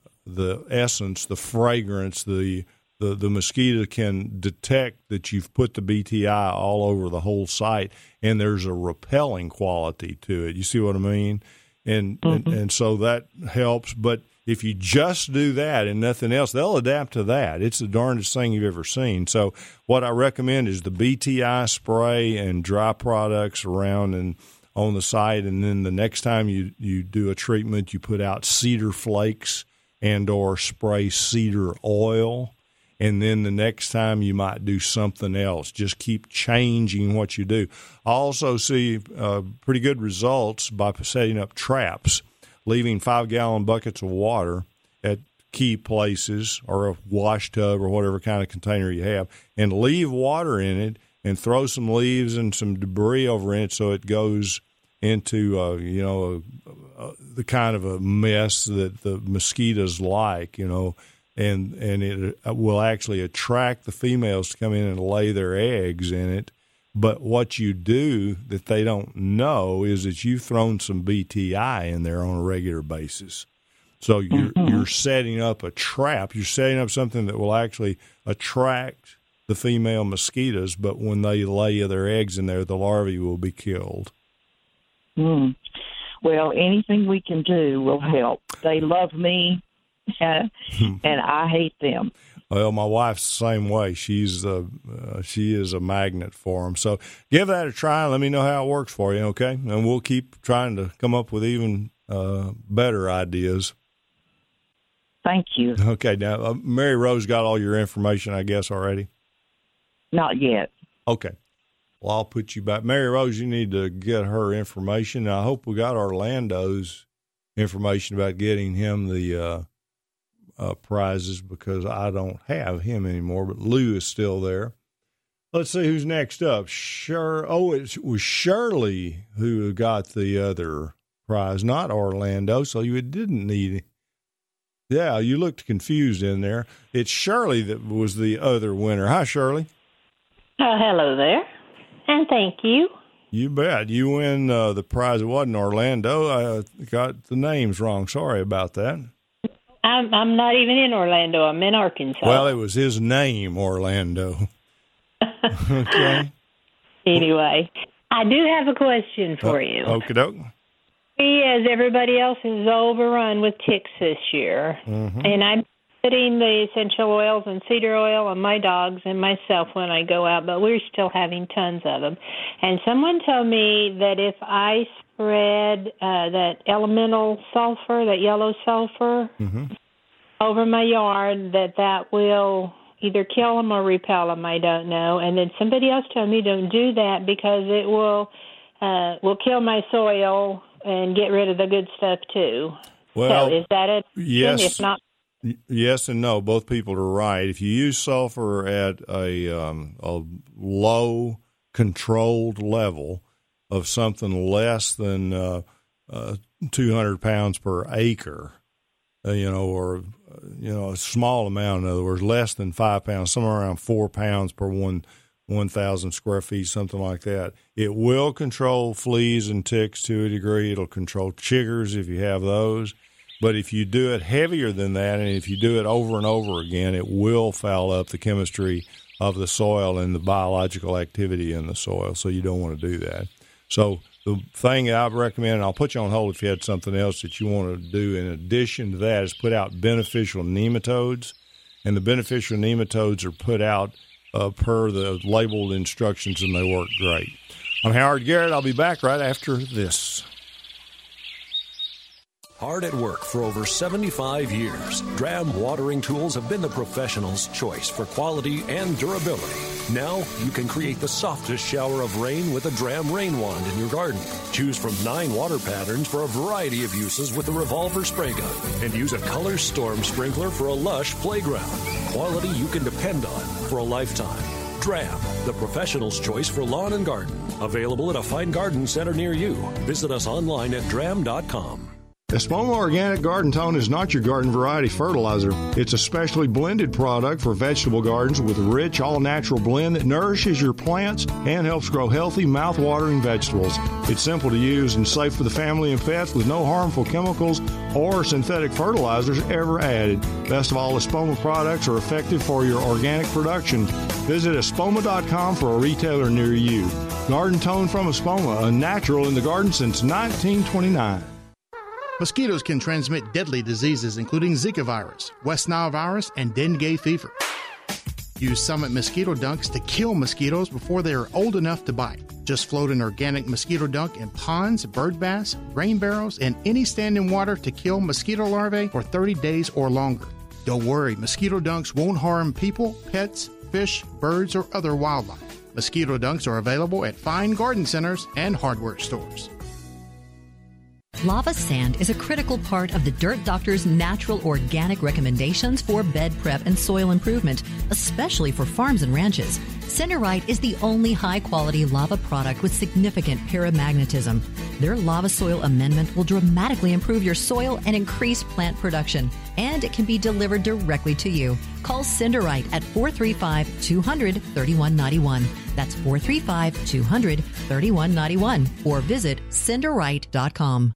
the essence, the fragrance, the, the the mosquito can detect that you've put the B T I all over the whole site, and there's a repelling quality to it. You see what I mean? And, mm-hmm. and and so that helps. But if you just do that and nothing else, they'll adapt to that. It's the darndest thing you've ever seen. So what I recommend is the B T I spray and dry products around and on the site, and then the next time you, you do a treatment, you put out cedar flakes and or spray cedar oil, and then the next time you might do something else. Just keep changing what you do. I also see uh, pretty good results by setting up traps, leaving five-gallon buckets of water at key places or a wash tub or whatever kind of container you have, and leave water in it and throw some leaves and some debris over it so it goes into, uh, you know, a, a, the kind of a mess that the mosquitoes like, you know, and and it will actually attract the females to come in and lay their eggs in it. But what you do that they don't know is that you've thrown some B T I in there on a regular basis. So you're mm-hmm. you're setting up a trap. You're setting up something that will actually attract the female mosquitoes, but when they lay their eggs in there, the larvae will be killed. Mm. Well, anything we can do will help. They love me, uh, and I hate them. Well, my wife's the same way. She's a, uh, she is a magnet for them. So give that a try and let me know how it works for you, okay? And we'll keep trying to come up with even uh, better ideas. Thank you. Okay, now, uh, Mary Rose got all your information, I guess, already? Not yet. Okay. Well, I'll put you back. Mary Rose, you need to get her information. I hope we got Orlando's information about getting him the uh, uh, prizes, because I don't have him anymore, but Lou is still there. Let's see who's next up. Sure. Oh, it was Shirley who got the other prize, not Orlando, so you didn't need it. Yeah, you looked confused in there. It's Shirley that was the other winner. Hi, Shirley. Oh, hello there, and thank you. You bet. You win uh, the prize. It wasn't Orlando. I got the names wrong. Sorry about that. I'm I'm not even in Orlando. I'm in Arkansas. Well, it was his name, Orlando. Okay. Anyway, I do have a question for uh, you. Okie doke. as everybody else is overrun with ticks this year. Mm-hmm. And I'm putting the essential oils and cedar oil on my dogs and myself when I go out, but we're still having tons of them. And someone told me that if I spread uh, that elemental sulfur, that yellow sulfur, mm-hmm. over my yard, that that will either kill them or repel them, I don't know. And then somebody else told me don't do that because it will uh, will kill my soil and get rid of the good stuff too. Well, so is that it? Yes. If not, yes and no. Both people are right. If you use sulfur at a um, a low controlled level of something less than uh, uh, two hundred pounds per acre, uh, you know, or uh, you know, a small amount. In other words, less than five pounds, somewhere around four pounds per one. one thousand square feet, something like that. It will control fleas and ticks to a degree. It'll control chiggers if you have those. But if you do it heavier than that, and if you do it over and over again, it will foul up the chemistry of the soil and the biological activity in the soil. So you don't want to do that. So the thing that I would recommend, and I'll put you on hold if you had something else that you want to do in addition to that, is put out beneficial nematodes. And the beneficial nematodes are put out Uh, per the labeled instructions, and they work great. I'm Howard Garrett. I'll be back right after this. Hard at work for over seventy-five years, Dram watering tools have been the professional's choice for quality and durability. Now you can create the softest shower of rain with a Dram rain wand in your garden. Choose from nine water patterns for a variety of uses with a revolver spray gun, and use a color storm sprinkler for a lush playground. Quality you can depend on for a lifetime. Dram, the professional's choice for lawn and garden. Available at a fine garden center near you. Visit us online at dram dot com. Espoma Organic Garden Tone is not your garden variety fertilizer. It's a specially blended product for vegetable gardens with a rich, all-natural blend that nourishes your plants and helps grow healthy, mouth-watering vegetables. It's simple to use and safe for the family and pets with no harmful chemicals or synthetic fertilizers ever added. Best of all, Espoma products are effective for your organic production. Visit espoma dot com for a retailer near you. Garden Tone from Espoma, a natural in the garden since nineteen twenty-nine. Mosquitoes can transmit deadly diseases including Zika virus, West Nile virus, and dengue fever. Use Summit mosquito dunks to kill mosquitoes before they are old enough to bite. Just float an organic mosquito dunk in ponds, bird baths, rain barrels, and any standing water to kill mosquito larvae for thirty days or longer. Don't worry, mosquito dunks won't harm people, pets, fish, birds, or other wildlife. Mosquito dunks are available at fine garden centers and hardware stores. Lava sand is a critical part of the Dirt Doctor's natural organic recommendations for bed prep and soil improvement, especially for farms and ranches. Cinderite is the only high-quality lava product with significant paramagnetism. Their lava soil amendment will dramatically improve your soil and increase plant production, and it can be delivered directly to you. Call Cinderite at four three five, two hundred, thirty-one ninety-one. That's four three five, two hundred, thirty-one ninety-one, or visit cinderite dot com.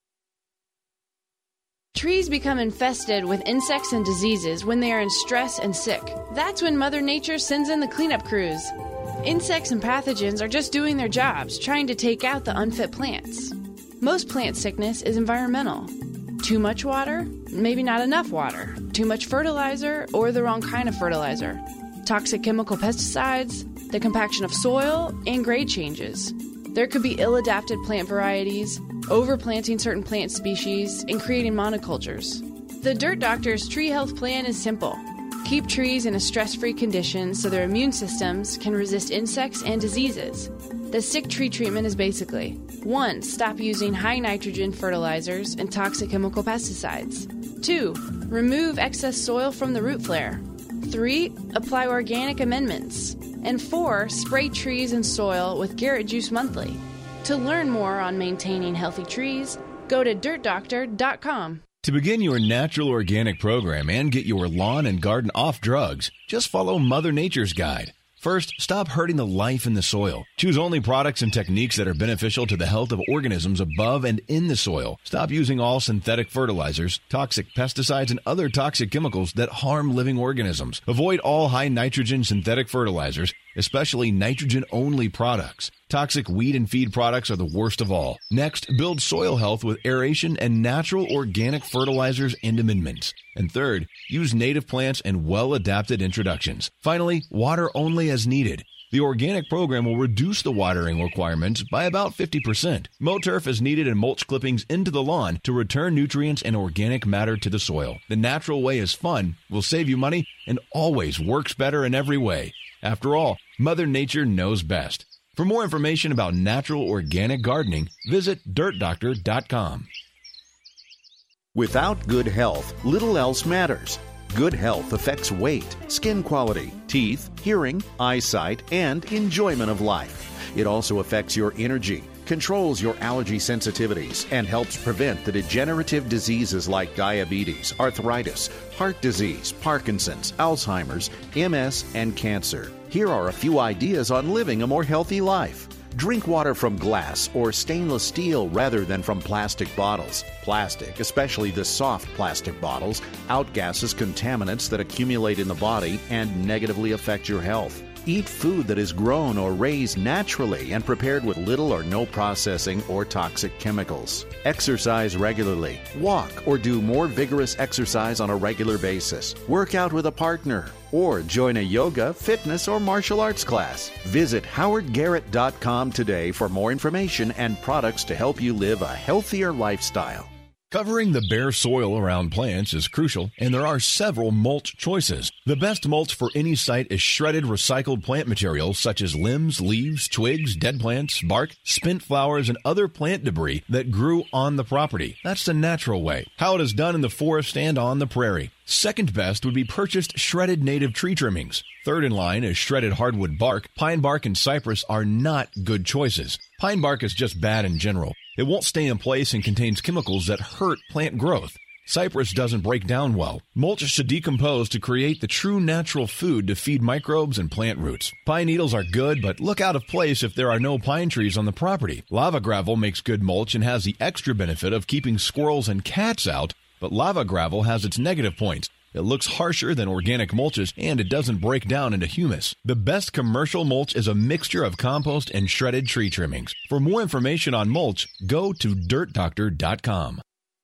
Trees become infested with insects and diseases when they are in stress and sick. That's when Mother Nature sends in the cleanup crews. Insects and pathogens are just doing their jobs, trying to take out the unfit plants. Most plant sickness is environmental. Too much water, maybe not enough water. Too much fertilizer, or the wrong kind of fertilizer. Toxic chemical pesticides, the compaction of soil, and grade changes. There could be ill-adapted plant varieties, overplanting certain plant species, and creating monocultures. The Dirt Doctor's tree health plan is simple. Keep trees in a stress-free condition so their immune systems can resist insects and diseases. The sick tree treatment is basically: one. Stop using high nitrogen fertilizers and toxic chemical pesticides. two. Remove excess soil from the root flare. three. Apply organic amendments. And four. Spray trees and soil with Garrett Juice Monthly. To learn more on maintaining healthy trees, go to dirt doctor dot com. To begin your natural organic program and get your lawn and garden off drugs, just follow Mother Nature's guide. First, stop hurting the life in the soil. Choose only products and techniques that are beneficial to the health of organisms above and in the soil. Stop using all synthetic fertilizers, toxic pesticides, and other toxic chemicals that harm living organisms. Avoid all high nitrogen synthetic fertilizers, especially nitrogen-only products. Toxic weed and feed products are the worst of all. Next, build soil health with aeration and natural organic fertilizers and amendments. And third, use native plants and well-adapted introductions. Finally, water only as needed. The organic program will reduce the watering requirements by about fifty percent. Moturf is needed in mulch clippings into the lawn to return nutrients and organic matter to the soil. The natural way is fun, will save you money, and always works better in every way. After all, Mother Nature knows best. For more information about natural organic gardening, visit dirt doctor dot com. Without good health, little else matters. Good health affects weight, skin quality, teeth, hearing, eyesight, and enjoyment of life. It also affects your energy, controls your allergy sensitivities, and helps prevent the degenerative diseases like diabetes, arthritis, heart disease, Parkinson's, Alzheimer's, M S, and cancer. Here are a few ideas on living a more healthy life. Drink water from glass or stainless steel rather than from plastic bottles. Plastic, especially the soft plastic bottles, outgasses contaminants that accumulate in the body and negatively affect your health. Eat food that is grown or raised naturally and prepared with little or no processing or toxic chemicals. Exercise regularly. Walk or do more vigorous exercise on a regular basis. Work out with a partner. Or join a yoga, fitness, or martial arts class. Visit howard garrett dot com today for more information and products to help you live a healthier lifestyle. Covering the bare soil around plants is crucial, and there are several mulch choices. The best mulch for any site is shredded recycled plant material such as limbs, leaves, twigs, dead plants, bark, spent flowers, and other plant debris that grew on the property. That's the natural way, how it is done in the forest and on the prairie. Second best would be purchased shredded native tree trimmings. Third in line is shredded hardwood bark. Pine bark and cypress are not good choices. Pine bark is just bad in general. It won't stay in place and contains chemicals that hurt plant growth. Cypress doesn't break down well. Mulch should decompose to create the true natural food to feed microbes and plant roots. Pine needles are good, but look out of place if there are no pine trees on the property. Lava gravel makes good mulch and has the extra benefit of keeping squirrels and cats out, but lava gravel has its negative points. It looks harsher than organic mulches, and it doesn't break down into humus. The best commercial mulch is a mixture of compost and shredded tree trimmings. For more information on mulch, go to dirt doctor dot com.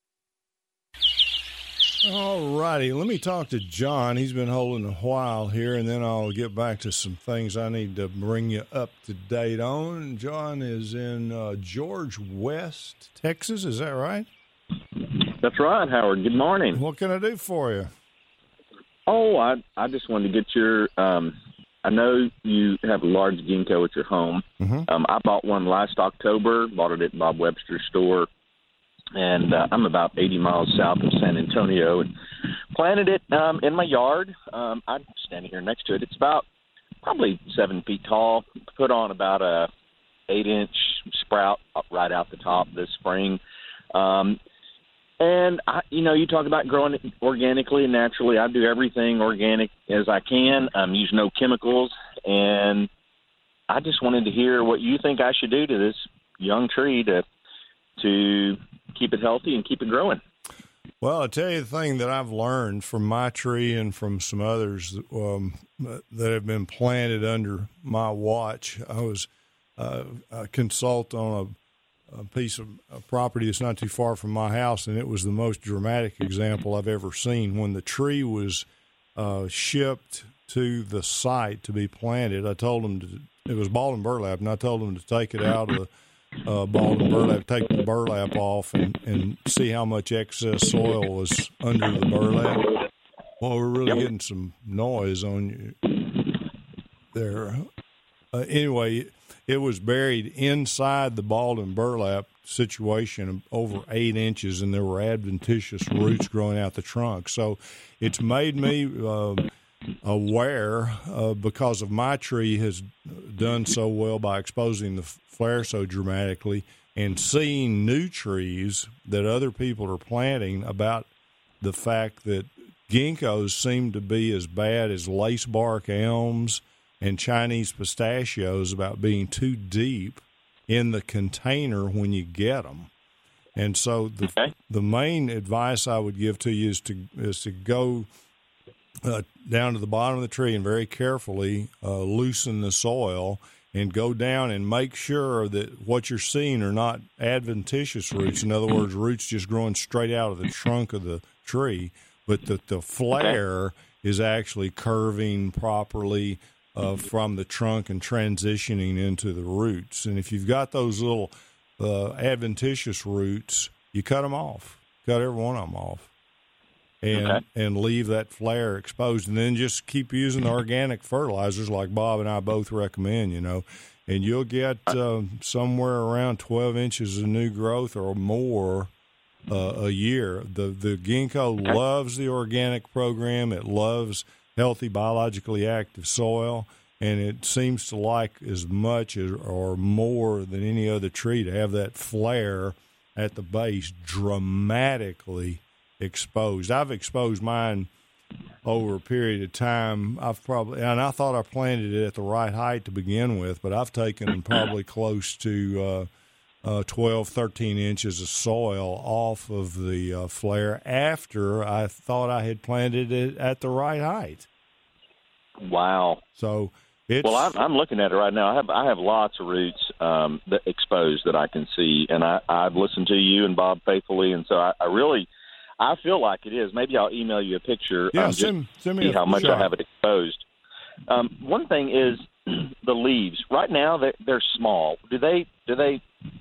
All righty, let me talk to John. He's been holding a while here, and then I'll get back to some things I need to bring you up to date on. John is in uh, George West, Texas. Is that right? That's right, Howard. Good morning. What can I do for you? Oh, I I just wanted to get your. Um, I know you have a large ginkgo at your home. Mm-hmm. Um, I bought one last October. Bought it at Bob Webster's store, and uh, I'm about eighty miles south of San Antonio. And planted it um, in my yard. Um, I'm standing here next to it. It's about probably seven feet tall. Put on about a eight inch sprout right out the top this spring. Um, And, I, you know, you talk about growing it organically and naturally. I do everything organic as I can. Um, use no chemicals. And I just wanted to hear what you think I should do to this young tree to to keep it healthy and keep it growing. Well, I'll tell you the thing that I've learned from my tree and from some others um, that have been planted under my watch. I was uh, I consult on a a piece of property that's not too far from my house, and it was the most dramatic example I've ever seen. When the tree was uh, shipped to the site to be planted, I told them to, it was balled and burlap, and I told them to take it out of the uh, balled and burlap, take the burlap off, and, and see how much excess soil was under the burlap. Well, we're really getting some noise on you there. Uh, anyway, it was buried inside the balled and burlap situation over eight inches, and there were adventitious roots growing out the trunk. So it's made me uh, aware, uh, because of my tree has done so well by exposing the flare so dramatically, and seeing new trees that other people are planting, about the fact that ginkgos seem to be as bad as lacebark elms and Chinese pistachios about being too deep in the container when you get them. And so the okay. the main advice I would give to you is to is to go uh, down to the bottom of the tree and very carefully uh, loosen the soil and go down and make sure that what you're seeing are not adventitious roots. In other words, roots just growing straight out of the trunk of the tree, but that the flare okay. is actually curving properly uh, from the trunk and transitioning into the roots. And if you've got those little uh, adventitious roots, you cut them off, cut every one of them off. And okay. and leave that flare exposed, and then just keep using the organic fertilizers like Bob and I both recommend, you know, and you'll get uh, somewhere around twelve inches of new growth or more uh, a year. The the ginkgo okay. loves the organic program. It loves healthy, biologically active soil, and it seems to like as much as, or more than any other tree to have that flare at the base dramatically exposed. I've exposed mine over a period of time. I've probably, and I thought I planted it at the right height to begin with, but I've taken probably close to uh, uh, twelve, thirteen inches of soil off of the uh, flare after I thought I had planted it at the right height. Wow. So it's, well, I'm, I'm looking at it right now. I have I have lots of roots um, that exposed that I can see, and I, I've listened to you and Bob faithfully, and so I, I really – I feel like it is. Maybe I'll email you a picture. Yeah, um, send, just send me see how much shot. I have it exposed. Um, one thing is the leaves. Right now, they're, they're small. Do they? Do they?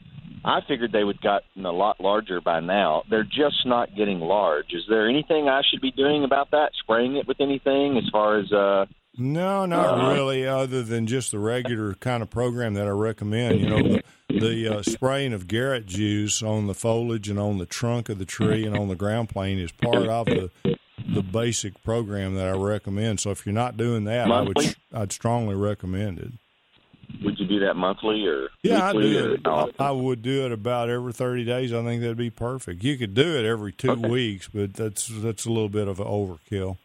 I figured they would gotten a lot larger by now. They're just not getting large. Is there anything I should be doing about that? Spraying it with anything as far as? Uh, no, not uh, really. Other than just the regular kind of program that I recommend. You know. The, The uh, spraying of Garrett juice on the foliage and on the trunk of the tree and on the ground plane is part of the the basic program that I recommend. So if you're not doing that, monthly? I would I'd strongly recommend it. Would you do that monthly or? Yeah, I do it. I, I would do it about every thirty days. I think that'd be perfect. You could do it every two okay. weeks, but that's that's a little bit of an overkill.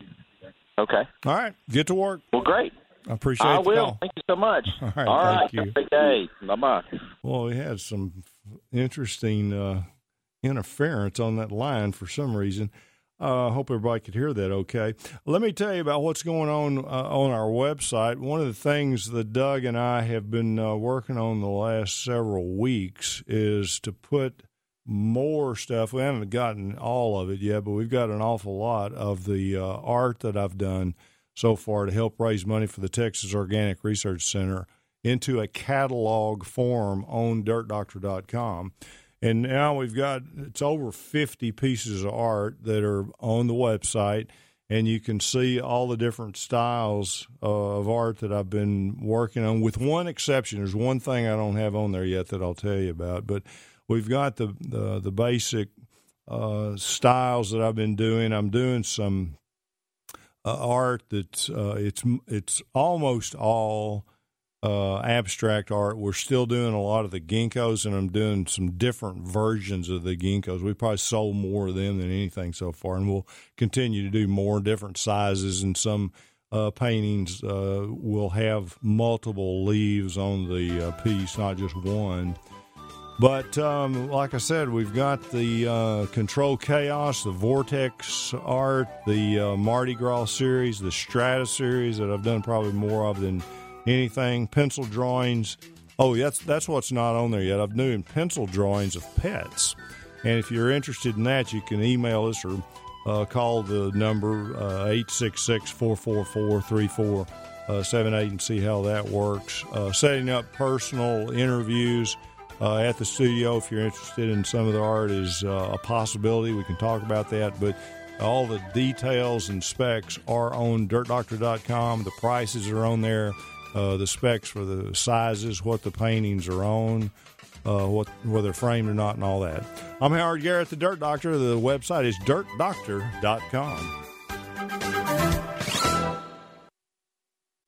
Okay. All right, get to work. Well, great. I appreciate I the will. call. Thank you so much. All right. All right. Thank you. Have a great day. Bye-bye. Well, we had some interesting uh, interference on that line for some reason. I uh, hope everybody could hear that okay. Let me tell you about what's going on uh, on our website. One of the things that Doug and I have been uh, working on the last several weeks is to put more stuff. We haven't gotten all of it yet, but we've got an awful lot of the uh, art that I've done so far to help raise money for the Texas Organic Research Center into a catalog form on dirt doctor dot com. And now we've got, it's over fifty pieces of art that are on the website, and you can see all the different styles uh, of art that I've been working on, with one exception. There's one thing I don't have on there yet that I'll tell you about, but we've got the, the, the basic uh, styles that I've been doing. I'm doing some Uh, art that's uh, it's it's almost all uh, abstract art. We're still doing a lot of the ginkgos, and I'm doing some different versions of the ginkgos. We probably sold more of them than anything so far, and we'll continue to do more different sizes. And some uh, paintings uh, will have multiple leaves on the uh, piece, not just one. But um, like I said, we've got the uh, Control Chaos, the Vortex art, the uh, Mardi Gras series, the Strata series that I've done probably more of than anything, pencil drawings. Oh, that's that's what's not on there yet. I'm doing pencil drawings of pets. And if you're interested in that, you can email us or uh, call the number uh, eight six six, four four four, three four seven eight and see how that works. Uh, setting up personal interviews Uh, at the studio, if you're interested in some of the art, is uh, a possibility. We can talk about that, but all the details and specs are on dirt doctor dot com. The prices are on there, uh, the specs for the sizes, what the paintings are on, uh, what whether they're framed or not, and all that. I'm Howard Garrett, the Dirt Doctor. The website is dirt doctor dot com.